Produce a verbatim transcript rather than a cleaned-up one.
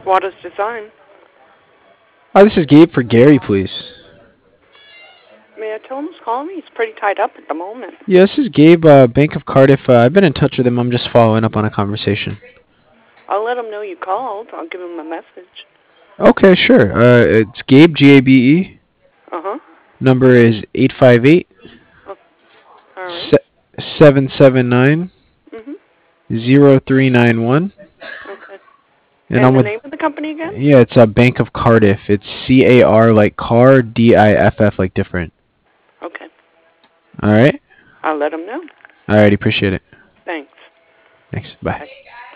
Waters Design. Hi, this is Gabe for Gary, please. May I tell him who's calling me? He's pretty tied up at the moment. Yeah, this is Gabe, uh, Bank of Cardiff. Uh, I've been in touch with him. I'm just following up on a conversation. I'll let him know you called. I'll give him a message. Okay, sure. Uh, it's Gabe, G A B E. Uh-huh. Number is eight five eight, Oh, all right. seven seven nine, Mhm. zero three nine one. Okay. And And I'm the with, name of the company again? yeah, it's uh, Bank of Cardiff. It's C A R like car, D I F F like different. Okay. All right? I'll let him know. All right, appreciate it. Thanks. Thanks. Bye. Bye.